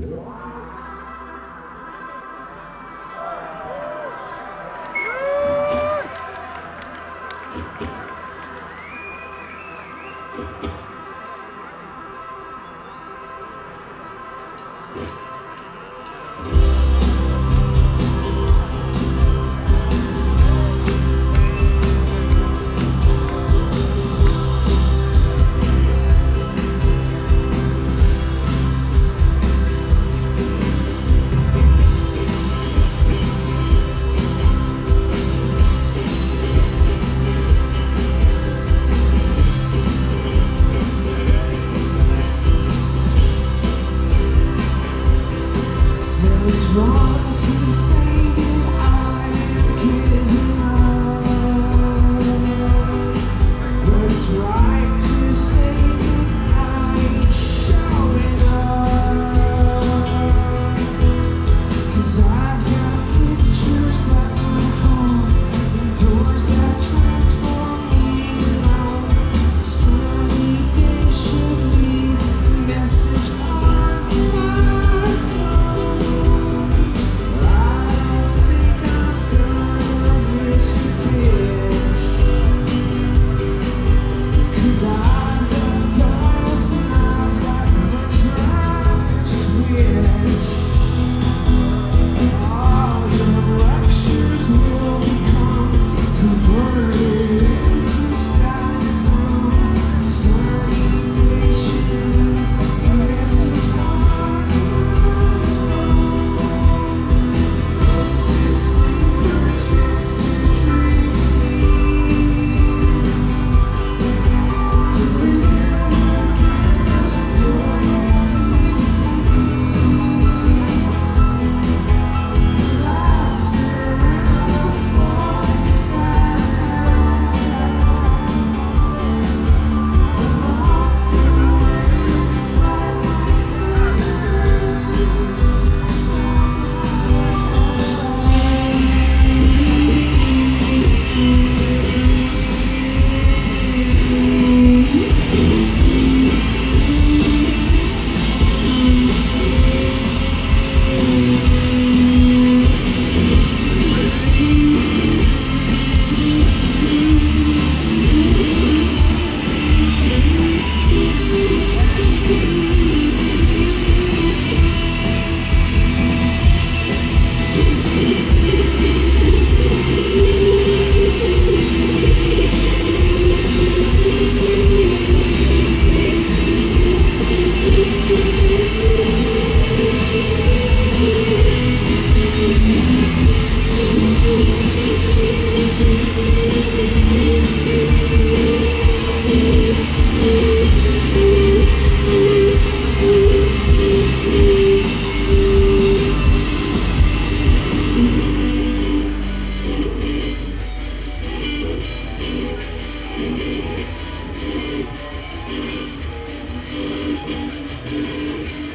It's wrong to say that I am giving up, but it's right to say that I ain't showing up. 'Cause I've got pictures at my home, and doors that transform me alone. Sunny day should leave a message on my phone. I don't think I'm gonna miss you, bitch, 'cause I've got dials and knobs I could try to switch.